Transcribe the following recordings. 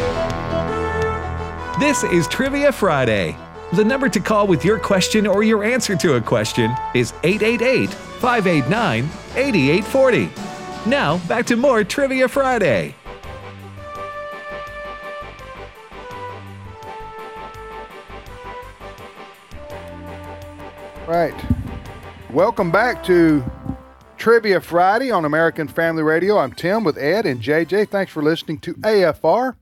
This is Trivia Friday. The number to call with your question or your answer to a question is 888-589-8840. Now, back to more Trivia Friday. Right. Welcome back to Trivia Friday on American Family Radio. I'm Tim with Ed and JJ. Thanks for listening to AFR.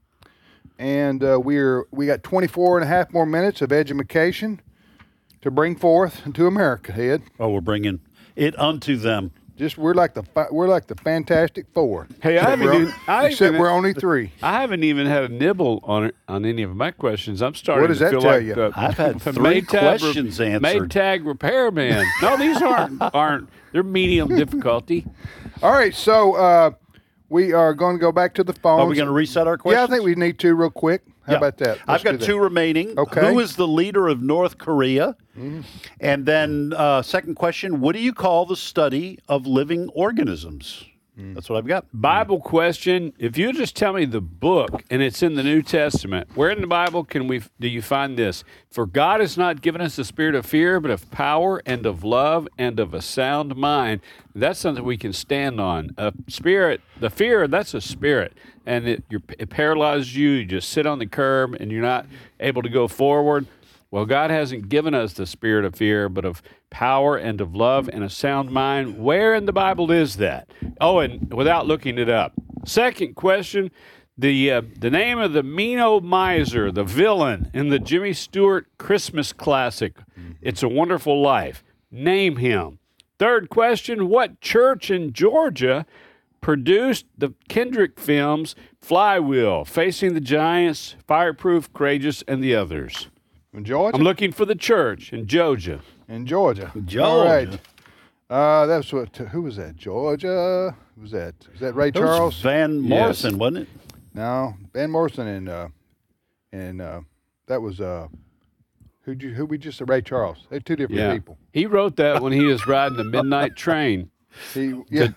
And we got 24 and a half more minutes of education to bring forth into America, Ed. Oh, we're bringing it unto them. We're like the Fantastic Four. Hey, except we're only three. I haven't even had a nibble on any of my questions. I'm starting What does to that feel tell like you? I've had three questions answered. Maytag repairman. No, these aren't. They're medium difficulty. All right, so we are going to go back to the phones. Are we going to reset our questions? Yeah, I think we need to real quick. How about that? I've got two remaining. Okay. Who is the leader of North Korea? Mm-hmm. And then second question, what do you call the study of living organisms? That's what I've got. Bible question. If you just tell me the book and it's in the New Testament, where in the Bible do you find this? For God has not given us a spirit of fear, but of power and of love and of a sound mind. That's something we can stand on. A spirit, the fear, that's a spirit. And it paralyzes you. You just sit on the curb and you're not able to go forward. Well, God hasn't given us the spirit of fear, but of power and of love and a sound mind. Where in the Bible is that? Oh, and without looking it up. Second question, the name of the mean old miser, the villain in the Jimmy Stewart Christmas classic, It's a Wonderful Life. Name him. Third question, what church in Georgia produced the Kendrick films Flywheel, Facing the Giants, Fireproof, Courageous, and the others? In Georgia? I'm looking for the church in Georgia. In Georgia. All right. That's what. Who was that? Georgia. Who was that? Was that Ray Charles? Van Morrison, wasn't it? No, Van Morrison and that was who we just said Ray Charles. They're two different people. He wrote that when he was riding the midnight train. To Georgia.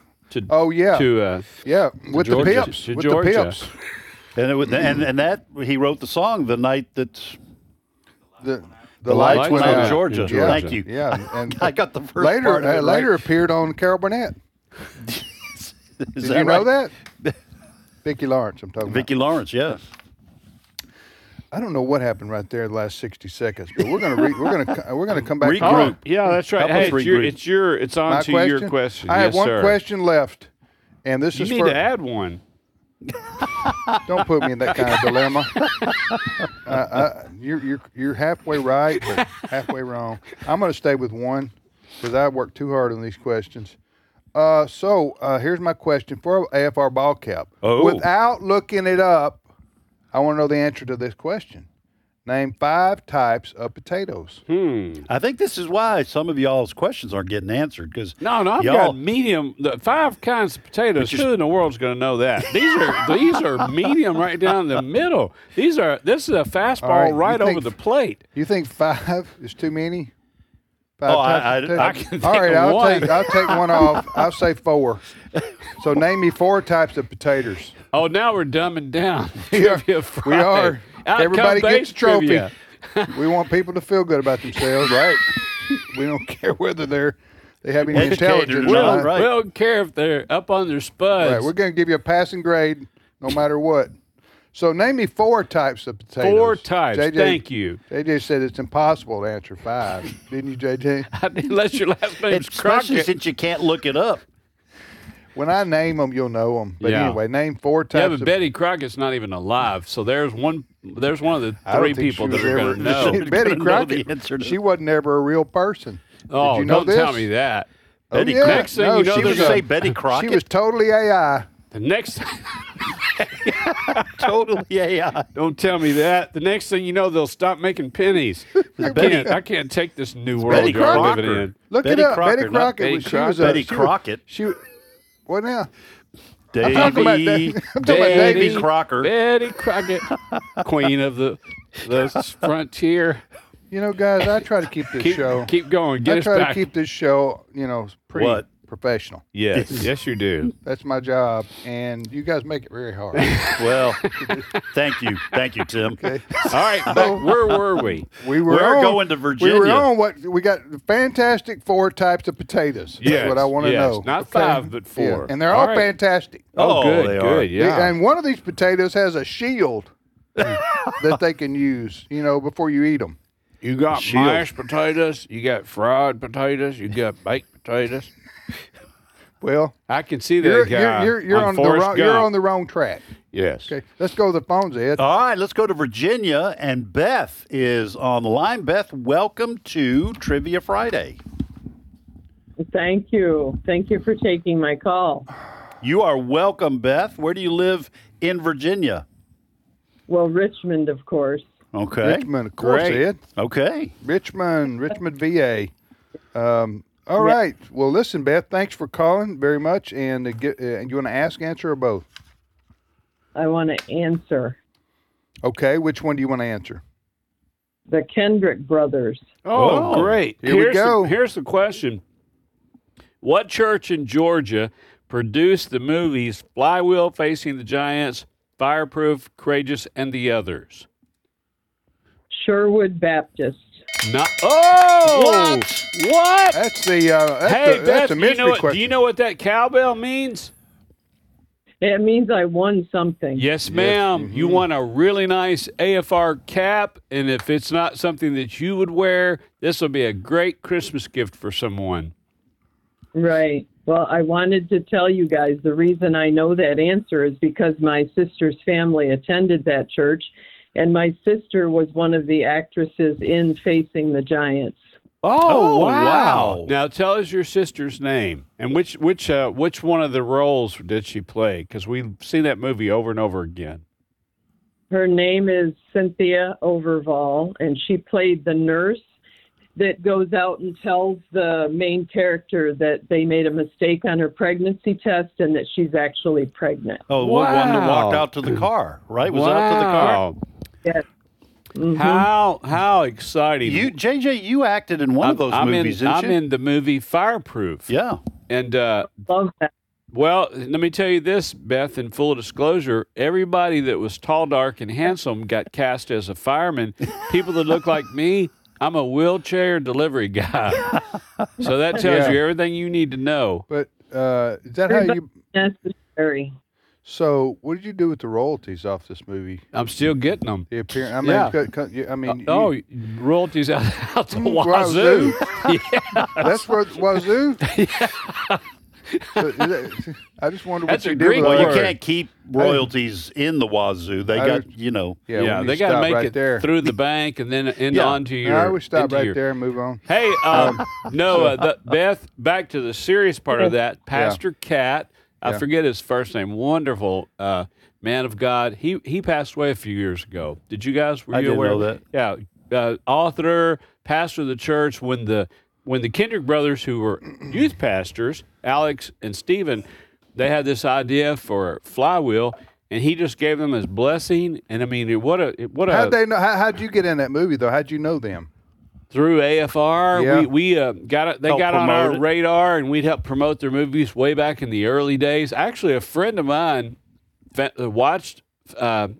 With the Pips. With the Pips. And that he wrote the song the night that the lights went out in Georgia. Yeah. Thank you. Yeah, and I got the first part of it later right. appeared on Carol Burnett. Did you know that? Vicki Lawrence, I'm talking Vicki about. Lawrence, yes. I don't know what happened right there the last 60 seconds, but we're gonna come back. Regroup. Yeah, that's right. Hey, it's on to your question. I have yes, one sir. question left, and this you is need for. to add one. Don't put me in that kind of dilemma. You're halfway right, but halfway wrong. I'm going to stay with one because I worked too hard on these questions. So here's my question for AFR Ball Cap. Oh. Without looking it up, I want to know the answer to this question. Name 5 types of potatoes. I think this is why some of y'all's questions aren't getting answered because No, I've got medium. The 5 kinds of potatoes. Who in the world's going to know that? These are medium right down the middle. This is a fastball right over the plate. You think 5 is too many? 5 types of I potatoes? can think All right, of one. I'll take one off. I'll say 4. So name me 4 types of potatoes. Oh, now we're dumbing down. Yeah, Trivia we Friday. are. Outcome Everybody gets a based trophy. trivia. We want people to feel good about themselves, right? We don't care whether they have any intelligence or or not. not. Right. We don't care if they're up on their spuds. Right, we're going to give you a passing grade no matter what. So name me 4 types of potatoes. 4 types. Thank you. JJ said it's impossible to answer 5. Didn't you, JJ? Unless your last name's especially Crockett. since you can't look it up. When I name them, you'll know them. But anyway, name 4 types Yeah, but of Betty Crockett's not even alive. So there's one of the I don't 3 think people she that was are ever- going to know. Betty Gonna know Crockett, the answer to she wasn't ever a real person. Oh, Did you know don't this? tell me that. Oh, Betty yeah. Next thing No, you know, she there's was Did you a- say Betty Crockett? She was totally AI. The next totally, yeah. don't tell me that. The next thing you know, they'll stop making pennies. I can't take this new world Betty you're Crocker. living in. Look Betty it up. Crocker, Betty not Crockett. Betty Was, she Crocker. was Betty Crockett. What now? Davy, I'm talking about Davy Crocker. Betty Crockett, queen of the frontier. You know, guys, I try to keep this show. Keep going. Get I us try back. to keep this show, pretty What? professional. Yes, yes, you do. That's my job, and you guys make it very hard. Well, thank you, Tim. Okay. All right, where were we? We're going to Virginia. We were on what we got. Fantastic 4 types of potatoes. Yes, That's what I want to know. Not 5, but 4. Yeah, and they're all right. fantastic. Oh, good, they good, are. yeah. And one of these potatoes has a shield that they can use, before you eat them. You got Shield. mashed potatoes, you got fried potatoes, you got baked potatoes. Well, I can see that guy. you're on the Forrest wrong. You're Gump. on the wrong track. Yes. Okay, let's go to the phones, Ed. All right, let's go to Virginia, and Beth is on the line. Beth, welcome to Trivia Friday. Thank you. Thank you for taking my call. You are welcome, Beth. Where do you live in Virginia? Well, Richmond, of course. Okay. Richmond, of course, Great. Ed. Okay. Richmond, VA. All right. Well, listen, Beth. Thanks for calling very much. And you want to ask, answer, or both? I want to answer. Okay. Which one do you want to answer? The Kendrick brothers. Oh, great. Here we go. Here's the question. What church in Georgia produced the movies Flywheel, Facing the Giants, Fireproof, Courageous, and the Others? Sherwood Baptist. No. Oh! What? That's the. Hey, that's Beth, a mystery question. do you know what that cowbell means? It means I won something. Yes, ma'am. Mm-hmm. You want a really nice AFR cap, and if it's not something that you would wear, this will be a great Christmas gift for someone. Right. Well, I wanted to tell you guys the reason I know that answer is because my sister's family attended that church, and my sister was one of the actresses in Facing the Giants. Oh, wow. Now tell us your sister's name and which one of the roles did she play? Because we've seen that movie over and over again. Her name is Cynthia Overval, and she played the nurse that goes out and tells the main character that they made a mistake on her pregnancy test and that she's actually pregnant. Oh, one that walked out to the car, right? Was out to the car? Yes. Mm-hmm. How exciting! JJ, you acted in one of those movies, didn't you? I'm in the movie Fireproof. Yeah. And Love that. well, let me tell you this, Beth, in full disclosure, everybody that was tall, dark, and handsome got cast as a fireman. People that look like me, I'm a wheelchair delivery guy. So that tells you everything you need to know. But is that how you? Necessary. So, what did you do with the royalties off this movie? I'm still getting them. The appearance. I mean, royalties out the Wazoo. wazoo. Yeah. That's where Wazoo. So, I just wonder what That's you a did Greek with Well, all you that. can't keep royalties in the wazoo. They got, Yeah, we they need got to stop make right it there. through the bank and then onto your. I would stop into right your- there and move on. Hey, Beth, back to the serious part of that. Pastor Cat, I forget his first name. Wonderful man of God. He passed away a few years ago. Did you guys? Were I you didn't aware? know that. Yeah, author, pastor of the church. When the Kendrick brothers, who were youth pastors, Alex and Stephen, they had this idea for Flywheel, and he just gave them his blessing. And I mean, what a How'd they know? How'd you get in that movie though? How'd you know them? through AFR. Yeah. We got it. They Help got on promote our it. radar, and we'd help promote their movies way back in the early days. Actually, a friend of mine watched Flywheel.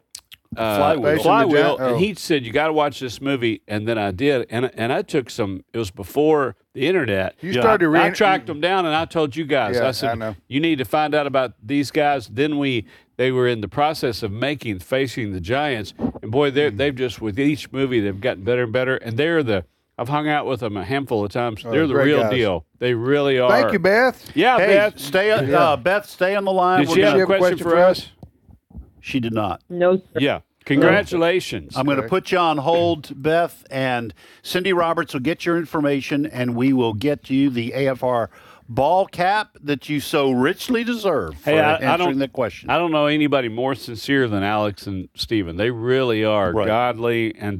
Oh. and he said, "You got to watch this movie." And then I did, and I took some. It was before the internet. You started I reading. tracked them down, and I told you guys. Yeah, I said, I know. "You need to find out about these guys." Then they were in the process of making Facing the Giants, and boy, they've just with each movie they've gotten better and better. And I've hung out with them a handful of times. They're the great real guys. deal. They really are. Thank you, Beth. Yeah, Hey, Beth. Beth, stay on the line. Did We're she have gonna- a question for us? She did not. No, sir. Yeah. Congratulations. I'm going to put you on hold, Beth, and Cindy Roberts will get your information, and we will get you the AFR ball cap that you so richly deserve for Hey, I answering don't- that question. I don't know anybody more sincere than Alex and Stephen. They really are Right. godly and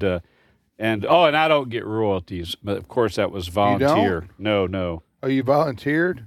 I don't get royalties, but of course that was volunteer. No. Oh, you volunteered?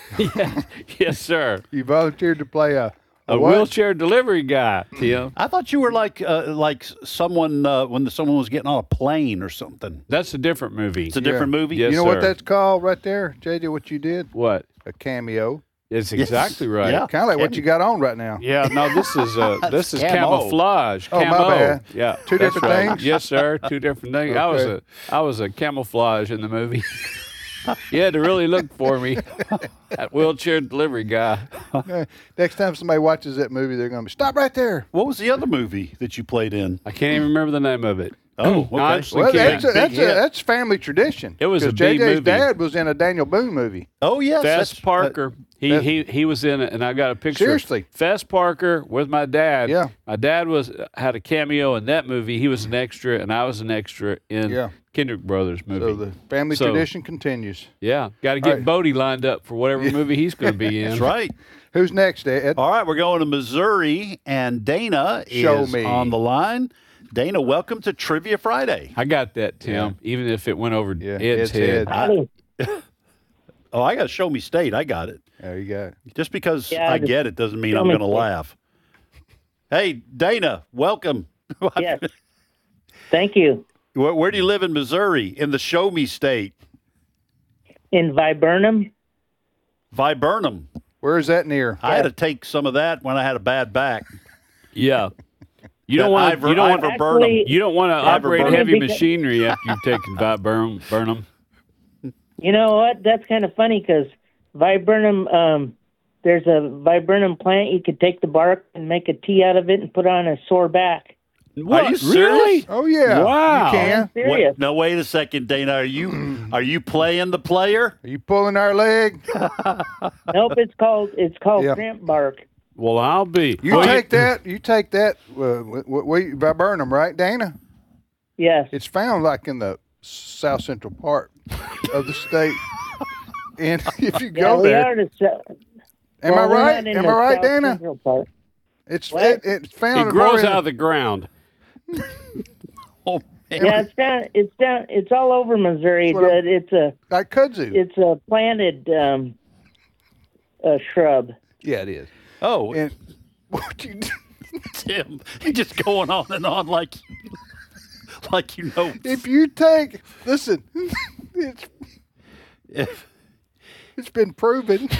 Yes, sir. You volunteered to play a A what? wheelchair delivery guy, Tim. I thought you were like someone when someone was getting on a plane or something. That's a different movie. It's a different movie. Yes, You know what sir. that's called right there, JJ? What you did? What? a cameo. It's exactly right. Yeah. Kind of like what you got on right now. Yeah, no, this is Camo. camouflage. Oh, my Camo. bad. Yeah, Two that's different right. things? Yes, sir. Two different things. Okay. I was a camouflage in the movie. You had to really look for me. That wheelchair delivery guy. Next time somebody watches that movie, they're going to be, stop right there. What was the other movie that you played in? I can't even remember the name of it. Oh, okay. Honestly, Well, can't. that's family tradition. It was a 'Cause B JJ's movie. dad was in a Daniel Boone movie. Oh, yes. Fess that's- Parker. He was in it, and I got a picture. Seriously? Fess Parker with my dad. Yeah. My dad had a cameo in that movie. He was an extra, and I was an extra in Yeah. Kendrick Brothers movie. So the family So- tradition continues. Yeah, got to get right. Bodie lined up for whatever movie he's going to be in. That's right. Who's next, Ed? All right, we're going to Missouri, and Dana Show is me. on the line. Dana, welcome to Trivia Friday. I got that, Tim. Even if it went over Yeah, Ed's Ed's head. head. Oh, I got to show me state. I got it. There you go. Just because Yeah, I just get it doesn't mean show I'm me going to state. laugh. Hey, Dana, welcome. Yes. Thank you. Where do you live in Missouri? In the Show Me State, In Viburnum? Viburnum. Where is that near? I had to take some of that when I had a bad back. Yeah. You That don't want Ivor- you don't want Ivor Actually- Burnham. you don't want to operate Burnham. heavy Because- machinery after you've taken Burnham. You know what? That's kind of funny because Viburnum, there's a Viburnum plant. You could take the bark and make a tea out of it and put on a sore back. What? Are you Really? serious? Oh, yeah. Wow. You can. Serious. Now wait a second, Dana. Are you playing the player? Are you pulling our leg? Nope, it's called Yeah. shrimp bark. Well, I'll be. You Well, take that. Viburnum, right, Dana? Yes. It's found like in the south central part of the state. And if you Yeah, go we there, are the am I right? Am I right, Dana? It's What? it's found. It grows more in- out of the ground. Oh, man. Yeah, it's all over Missouri. That's what I'm- It's a like kudzu. it's a planted shrub. Yeah, it is. Oh, And what you do, Tim, you're just going on and on like you know. if you take listen, it's been proven.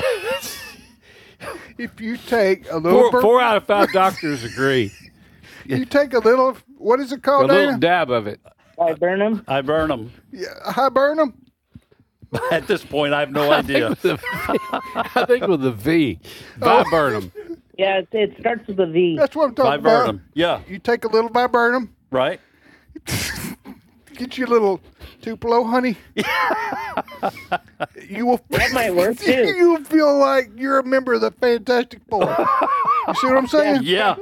If you take a little, Four out of 5 doctors agree. you take a little. What is it A called, little Dana? dab of it. Viburnum. I burn them. Yeah, Hiburnum. At this point, I have no idea. I think with the V. Viburnum. Yeah, it starts with a V. That's what I'm talking about. Viburnum. Yeah, You take a little viburnum, right. get you a little Tupelo honey. You will. That might work, too. You will feel like you're a member of the Fantastic Four. You see what I'm saying? Yeah.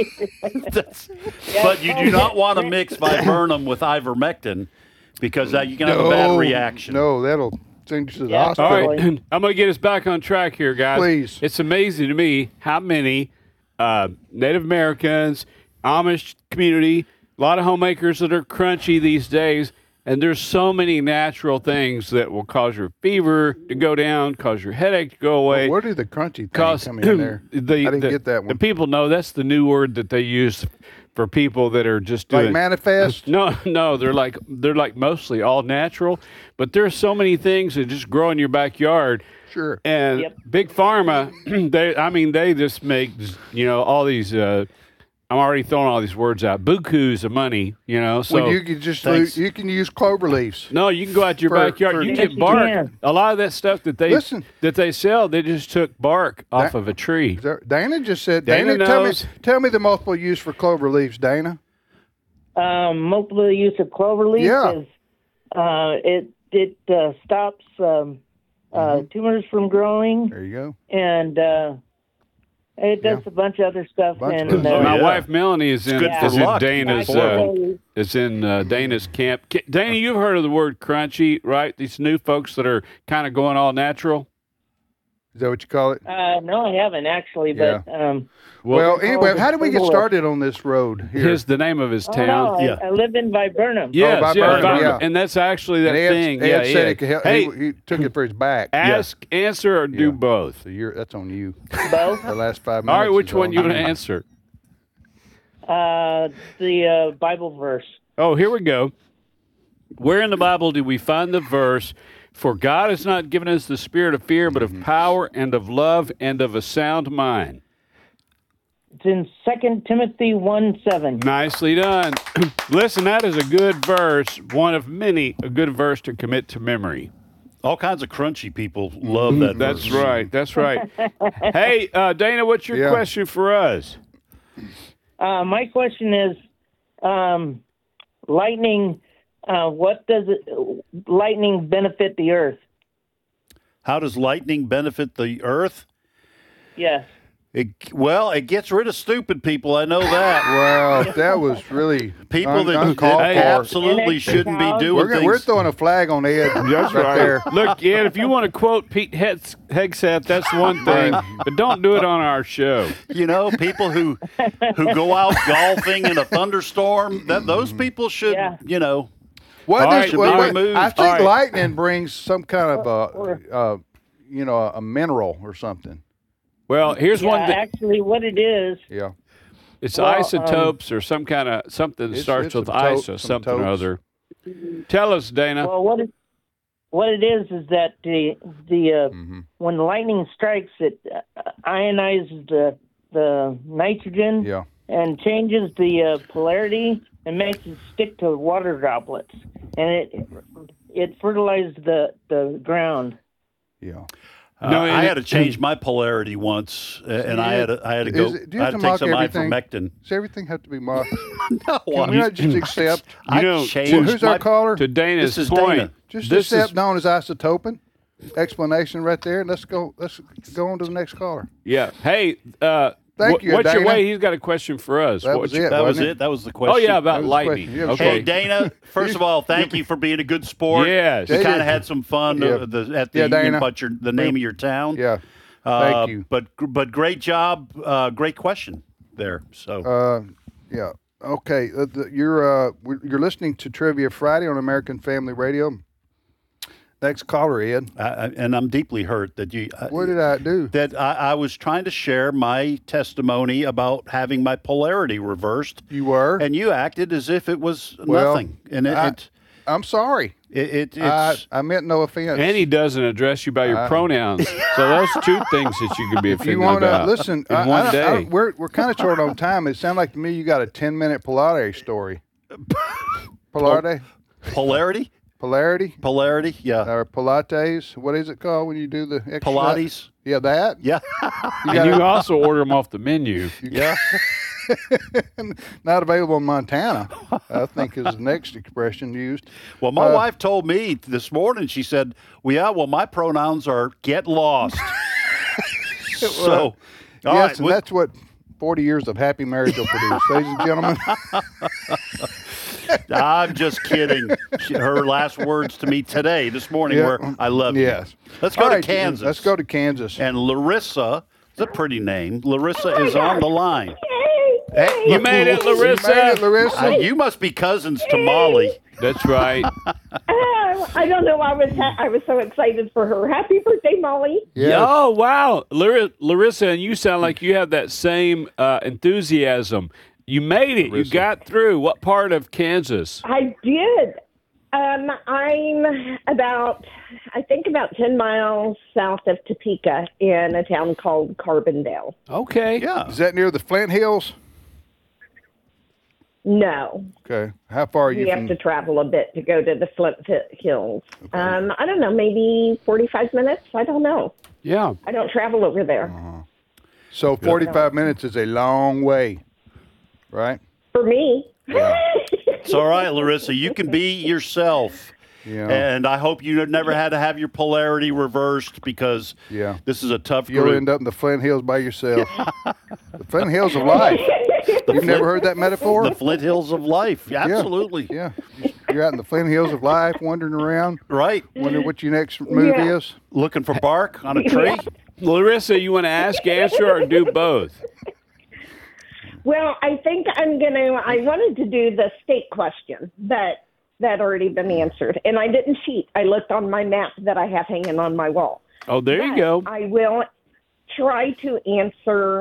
But you do not want to mix viburnum with ivermectin because you can have a bad reaction. No, that'll send you to the Yeah. hospital. All right, I'm going to get us back on track here, guys. Please. It's amazing to me how many Native Americans, Amish community, a lot of homemakers that are crunchy these days, and there's so many natural things that will cause your fever to go down, cause your headache to go away. Where did the crunchy thing Cause come in there? I didn't get that The one. people know that's the new word that they use for people that are just doing Like manifest? No, they're like mostly all natural, but there's so many things that just grow in your backyard. Sure. And Yep. Big Pharma, they just make all these. I'm already throwing all these words out. Bukus of money, So When you can just Thanks. you can use clover leaves. no, you can go out to your For- backyard. for- You Yes, get you bark. can. A lot of that stuff that they Listen. sell, they just took bark off That- of a tree. Dana just said. Dana Dana, knows. tell me the multiple use for clover leaves, Dana. Multiple use of clover leaves Yeah. is it stops tumors from growing, There you go. and it does a bunch of other stuff. Bunch of and other Oh, My yeah. wife Melanie is in, good for is in luck. Dana's Dana's camp. Dana, you've heard of the word crunchy, right? These new folks that are kind of going all natural. Is that what you call it? no, I haven't actually, but Well, anyway, oh, how did we get Tupelo. started on this road here? The name of his oh, town. no, Yeah. I live in Viburnum. Yes, Viburnum, Viburnum. yeah. And that's actually that And Ed, thing. Ed yeah, said yeah. it could help. Hey, He took it for his back. ask, answer, or do Yeah. both. So that's on you. Both. The last 5 minutes. All right, which is one on you want to answer? The Bible verse. Oh, here we go. Where in the Bible do we find the verse For God has not given us the spirit of fear, but of power and of love and of a sound mind. It's in 2 Timothy 1:7. Nicely done. Listen, that is a good verse, one of many, a good verse to commit to memory. All kinds of crunchy people love that verse. That's right. That's right. Hey, Dana, what's your question for us? My question is, lightning. What does lightning benefit the earth? How does lightning benefit the earth? Yes. It gets rid of stupid people. I know that. Well, that was really People that uncalled for. absolutely shouldn't be doing things. We're throwing a flag on Ed. That's right. there. Look, Ed, if you want to quote Pete Hegseth, that's one thing, but don't do it on our show. You know, people who go out golfing in a thunderstorm, those people should, you know. What All does, right, what- all what- right. I think All right. lightning brings some kind of a mineral or something. Well, here's one Yeah, thing. actually, what it is, Yeah. It's Well, isotopes or some kind of something that It's- starts it's with some ice or some something or topes. other. Tell us, Dana. well, what it is that the when lightning strikes, it ionizes the nitrogen Yeah. and changes the polarity and makes it stick to water droplets, and it fertilizes the ground. Yeah. No, I had to change my polarity once, and I had to go. Do you I have had to to take mock some everything? ivermectin. Does everything have to be mocked? No, Can we not just accept? I know, changed Well, who's my, our caller? To Dana's This is point, Dana. Just this accept is, known as isotoping. Explanation right there. Let's go on to the next caller. yeah. Hey, Thank you, what's your Dana. way? He's got a question for us. That What's was your- it. That was wasn't it. That was the question. Oh yeah, about was the lightning. question. Yeah, Okay. Hey, Dana, first of all, thank you for being a good sport. Yes. You Yeah, kind yeah. of had some fun Yeah. at the Yeah, Dana. Union Butcher, the name of your town. Yeah. Thank you. But great job. Great question there. So Yeah. Okay. You're listening to Trivia Friday on American Family Radio. Next caller, Ed. and I'm deeply hurt that you. What did I do? That I was trying to share my testimony about having my polarity reversed. You were? And you acted as if it was Well, nothing. And I'm sorry. it's I meant no offense. And he doesn't address you by your pronouns. So those two things that you could be if offended you want to about listen, in one day. we're kind of short on time. It sounded like to me you got a 10-minute polarity story. Polarity? polarity. Polarity. Yeah. Or Pilates? What is it called when you do the exercise? Pilates. Yeah, that. Yeah. And you also order them off the menu. Yeah. Not available in Montana, I think is the next expression used. Well, my wife told me this morning. She said, "Well, my pronouns are get lost." So, all right, Yes, and that's what 40 years of happy marriage will produce, ladies and gentlemen. I'm just kidding. Her last words to me today, this morning, Yeah. were, "I love Yes. you." Let's go All to right, Kansas. Let's go to Kansas. And Larissa, it's a pretty name. Larissa is on the line. Hey, You made it, Larissa. You made it, Larissa. You must be cousins to Molly. That's right. I don't know. I was so excited for her. Happy birthday, Molly. Yes. Oh, wow. Larissa, and you sound like you have that same enthusiasm. You made it. You got through. What part of Kansas? I did. I'm about 10 miles south of Topeka in a town called Carbondale. Okay. Yeah. Is that near the Flint Hills? No, Okay. How far are you you have from? to travel a bit to go to the Flint Hills. I don't know, maybe 45 minutes. I don't know. Yeah. I don't travel over there. So 45 minutes is a long way, right? For me. It's all right, Larissa. You can be yourself. Yeah. And I hope you never had to have your polarity reversed because Yeah. this is a tough You'll group. end up in the Flint Hills by yourself. The Flint Hills of life. You've never heard that metaphor? The Flint Hills of life. Absolutely. Yeah. You're out in the Flint Hills of life, wandering around, Right. wondering what your next move Yeah. is. Looking for bark on a tree. Larissa, you want to ask, answer, or do both? Well, I think I wanted to do the state question, but that already been answered. And I didn't cheat. I looked on my map that I have hanging on my wall. Oh, there you go. I will try to answer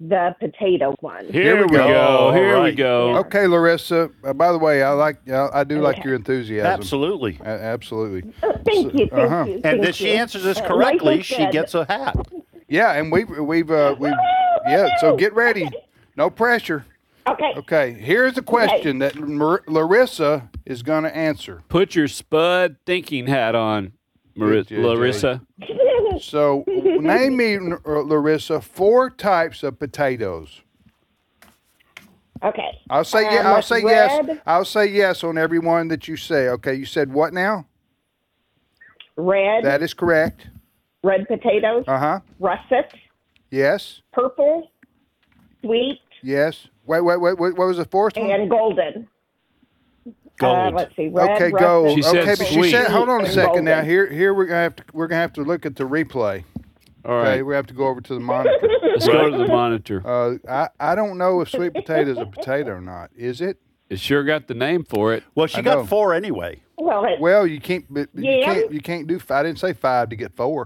the potato one. Here we we go. go. Here we Right. go. Okay, Larissa. By the way, I do like your enthusiasm. Absolutely. Absolutely. Thank you, thank Uh-huh. you. And thank if she you. answers this Like correctly, I she said, gets a hat. Yeah, and we've yeah. So get ready. No pressure. Okay. Okay. Here's a question that Larissa is going to answer. Put your Spud thinking hat on, Good, JJ. Larissa. So name me, Larissa, 4 types of potatoes. Okay. I'll say what's yes. red? I'll say yes on every one that you say. Okay. You said what now? Red. That is correct. Red potatoes. Uh-huh. Russet. Yes. Purple. Sweet. Yes. Wait. What was the fourth one? And golden. Gold. Let's see. Red, Okay, russet, gold. She said Okay, but she sweet. said, hold on a and second now. golden. Here we're gonna have to look at the replay. All Okay, right. we have to go over to the monitor. Let's go to the monitor. I don't know if sweet potato is a potato or not. Is it? It sure got the name for it. Well, she I got know. 4 anyway. Well, Well, you can't. But Yeah. You can't do. I didn't say 5 to get 4.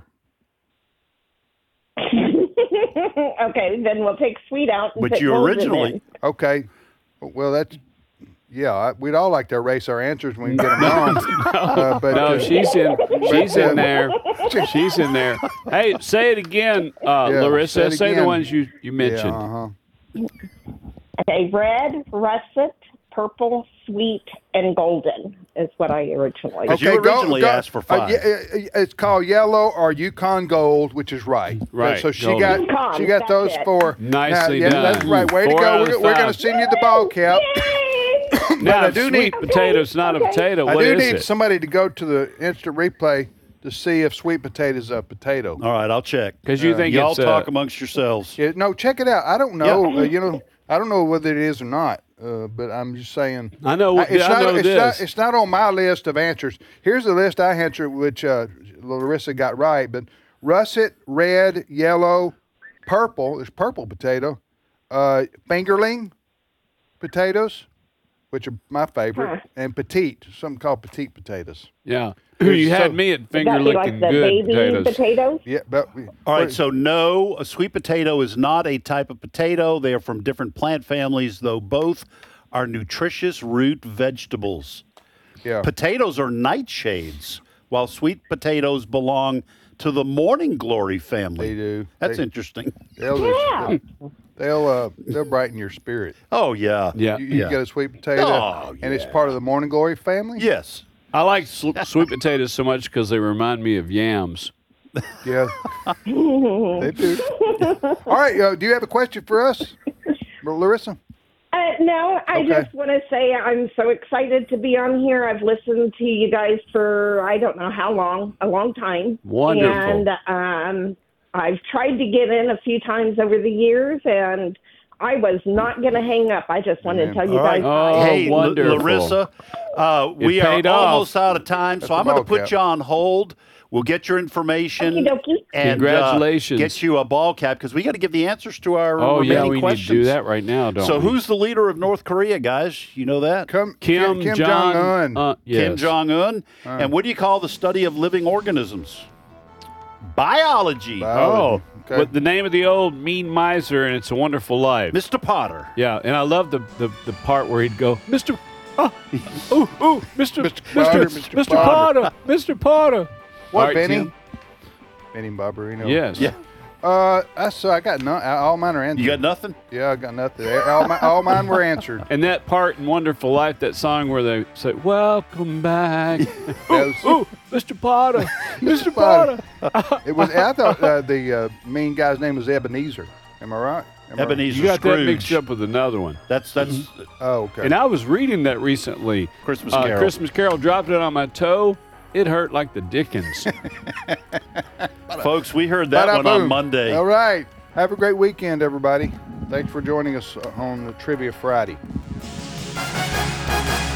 okay, then we'll take sweet out. And But put you golden originally, in. Okay. Well, that's. Yeah, we'd all like to erase our answers when we get them wrong. But No, she's in there. She's in there. Hey, say it again, Larissa. say Say it the again. ones you mentioned. Yeah, Okay, red, russet, purple, sweet, and golden is what I originally. Okay. You originally asked for 5. It's called yellow or Yukon Gold, which is right. Right, So she golden. got Yukon, got those that's it. 4. Nicely yeah, done. That's right. Way to 4 go. out of We're going 5. to send you the ball cap. Now, I if do sweet need- potato's not a potato. I What do is need it? somebody to go to the instant replay to see if sweet potato is a potato. All right, I'll check. Because you think Y'all it's talk amongst yourselves. Yeah, no, check it out. I don't know. I don't know whether it is or not. But I'm just saying. I know. It's I know this. It's not on my list of answers. Here's the list I answered, which Larissa got right. But russet, red, yellow, purple is purple potato. Fingerling potatoes, which are my favorite, and petite, something called petite potatoes. Yeah. You had me at Would finger that be like licking the good baby potatoes. Yeah, but All right, so no, a sweet potato is not a type of potato. They are from different plant families, though both are nutritious root vegetables. yeah. Potatoes are nightshades, while sweet potatoes belong to the morning glory family. They do. That's They- interesting. They'll brighten your spirit. Oh, yeah. Yeah. You get a sweet potato, Oh, and it's part of the morning glory family. Yes. I like sweet potatoes so much because they remind me of yams. Yeah, they do. All right, do you have a question for us, Larissa? No, I Okay. just want to say I'm so excited to be on here. I've listened to you guys for I don't know how long, a long time. Wonderful. And I've tried to get in a few times over the years, and I was not going to hang up. I just wanted to tell you All right. guys. Oh, Hey, wonderful. Larissa, we are paid off. almost out of time, so I'm going to ball put cap. you on hold. We'll get your information. Okie dokie. And Congratulations. get you a ball cap because we got to give the answers to our Oh, yeah, remaining we questions. need to do that right now, don't So we? who's the leader of North Korea, guys? You know that? Kim Jong-un. Yes. Kim Jong-un. And what do you call the study of living organisms? Biology. Oh, Okay. with the name of the old mean miser, and It's a Wonderful Life. Mr. Potter. Yeah, and I love the part where he'd go, Mr. Mr. Mr. Potter, Mr. Potter. What, All right, Benny? Tim. Benny Barbarino. Yes. Yeah. I got none. All mine are answered. You got nothing? Yeah, I got nothing. All mine were answered. And that part in Wonderful Life, that song where they say, "Welcome back." Ooh, Mr. Potter, Mr. Potter. It was. I thought the mean guy's name was Ebenezer. Am I right? Am I right? Ebenezer You got Scrooge. that mixed up with another one. That's Oh, okay. And I was reading that recently. Christmas Carol. Christmas Carol, dropped it on my toe. It hurt like the dickens. Folks, we heard that one on Bada-boom. Monday. All right. Have a great weekend, everybody. Thanks for joining us on the Trivia Friday.